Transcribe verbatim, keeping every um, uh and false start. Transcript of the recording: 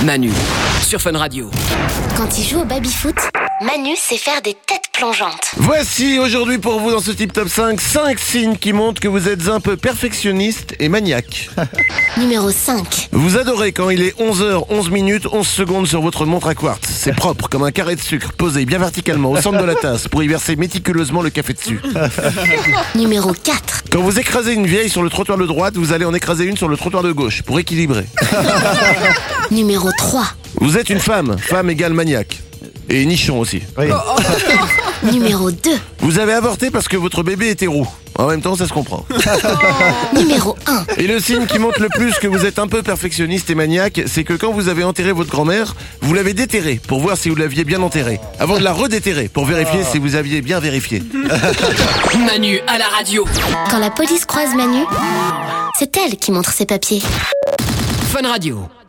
Manu, sur Fun Radio. Quand il joue au baby-foot, Manu sait faire des têtes plongeantes. Voici aujourd'hui pour vous dans ce Tip Top cinq, cinq signes qui montrent que vous êtes un peu perfectionniste et maniaque. Numéro cinq. Vous adorez quand il est onze heures onze minutes onze secondes sur votre montre à quartz. C'est propre comme un carré de sucre posé bien verticalement au centre de la tasse pour y verser méticuleusement le café dessus. Numéro quatre. Quand vous écrasez une vieille sur le trottoir de droite, vous allez en écraser une sur le trottoir de gauche pour équilibrer. Numéro trois. Vous êtes une femme, femme égale maniaque. Et nichon aussi. Oui. Numéro deux. Vous avez avorté parce que votre bébé était roux. En même temps, ça se comprend. Numéro un. Et le signe qui montre le plus que vous êtes un peu perfectionniste et maniaque, c'est que quand vous avez enterré votre grand-mère, vous l'avez déterrée pour voir si vous l'aviez bien enterrée, avant de la redéterrer pour vérifier si vous aviez bien vérifié. Manu à la radio. Quand la police croise Manu, c'est elle qui montre ses papiers. Fun Radio.